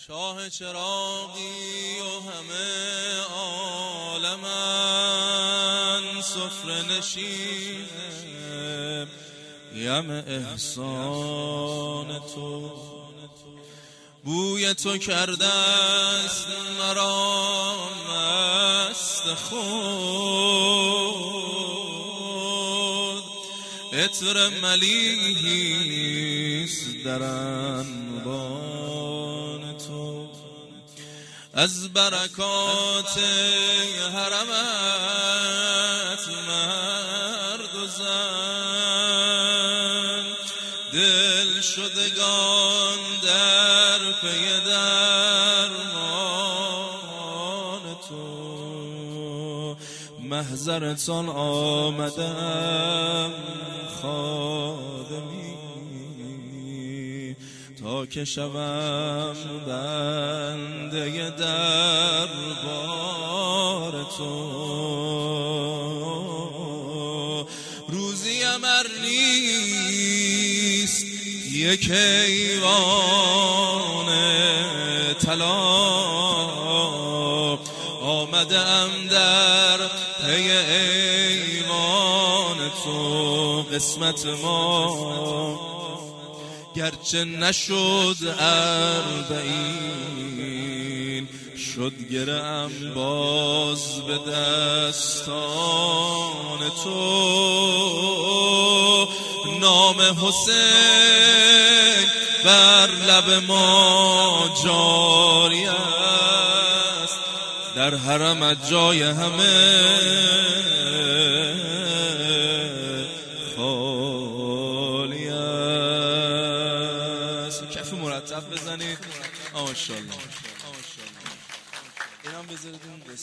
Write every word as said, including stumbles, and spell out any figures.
شاه چراغی و همه عالمن سفره نشینه یم احسان تو. بوی تو کرده است مرا مست خود، عطر ملیحیست در انبان تو. از برکات حرمت مرد و زن دل شدگان در پی درمان تو. محضرتان آمدم خادمی تا که شوم بنده دربار تو. روزی امر نیست یک ایوان طلا، آمده ام در پی ایوان تو. قسمت ما گرچه نشد اربعین، شد گره‌ام باز به دستان تو. نام حسین بر لب ما جاری است، در حرمت جای همه خالی است. کف مرتب بزنید. ماشاءالله. اینم بذارید.